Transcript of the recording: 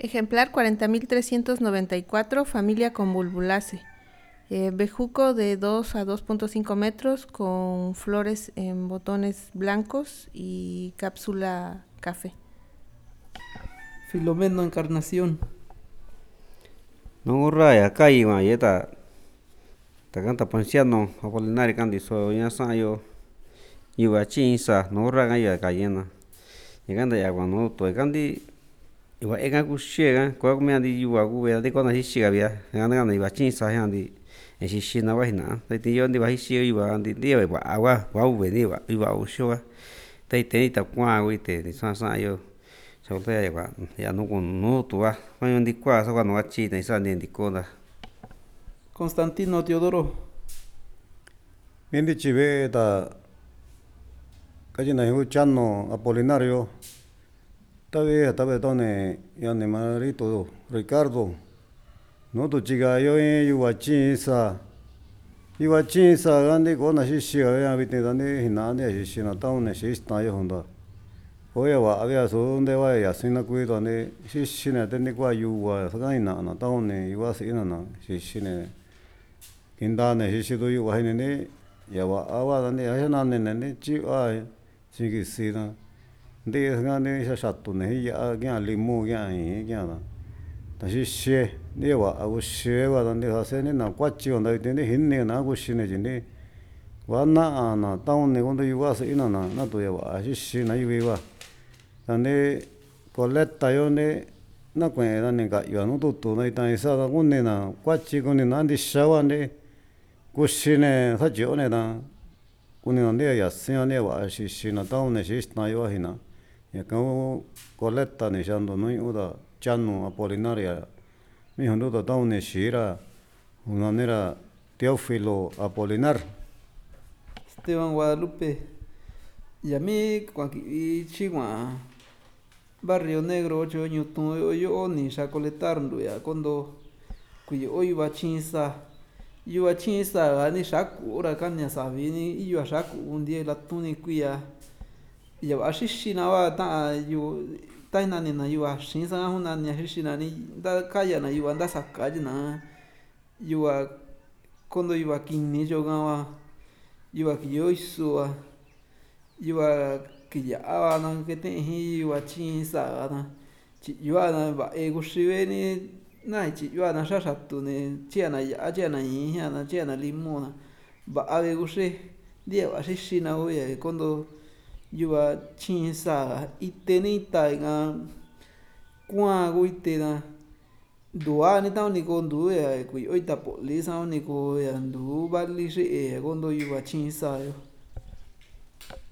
Ejemplar 40.394, familia Convolvulaceae. Bejuco de 2 a 2.5 metros con flores en botones blancos y cápsula café. Filomeno Encarnación. No raya kaiwa yeta takanta panciano apolinari kandi so yasa yo iwa chinsa no raga ya kayena yaganda ya kwano to kandi iwa ega kushega kwa kumeandi iwa kuwe de kona hishiga bia ganda iwa chinsa yandi eshishina wahina tati yo ndi wahishi iwa ndi dio wa wa uwe ni iwa ushoga tai ta kwa wite ni sa yo Sautea ya no con no tua, mayo ndi kwa sa no achi ta isa ndi kona. Constantino Teodoro. Mindi chive ta kajina hiu chano Apolinario. Tabe tone yani Marito Ricardo. No tu chiga yo yuwachinsa. Yuwachinsa gandi kona shishi ya vite dande hinande shishi na taune shista yo honda. Oya wa había sonde wa ya sina cuido ne shishine teni kwa yuwa sagaina na taune yuwa sina na shishine kindane shishido yuwa hine ya wa awa dane ayana ne chi a chigi sina de ngane shashatu ne ya gya limu gya na ta shishe ne wa agushe wa dane hasene na kwachi onda tene hinne na agushine jine wa na taune gondo yuwa sina na to ya wa shishi na yuwa Tane coleta yo ne na kwen dane ka yo no tutu na ita isa da kunne na kwachi kunne na andi shawa ne kushine sa jo ne na kunne na ne ya sin ne wa shi na ta ne shi na yo hina ya ka coleta ne shando no uda chanu apolinaria mi hondo da ta ne shira una nera Teófilo Apolinar Esteban Guadalupe. Y a mí, cuando chihuahua Barrio Negro 8 años yo ni sacoletar ya cuando cuyo hoy va chinsa yo a chinsa ni saco ora canya sabini y yo a saco un día la tuni cuya y a shishina va ta yo ta na ni na yo a chinsa una ni shishina ni da kaya na yo anda sakaya na yo a cuando yo a kini yo gawa yo a yo iso yo a que ya na que te hi wa chin sa na chi yo na ba e gu shiwe ni na chi yo na sha sha tu ne chi na ya chi na yi ya na chi na limu na ba a gu shi dia wa shi shi na o ye cuando yo wa chin sa i te ni ta nga kwa gu te na dua ni ta ni con du ya ku yo ta po li sa ni ko ya du ba li shi e cuando yo wa chin sa yo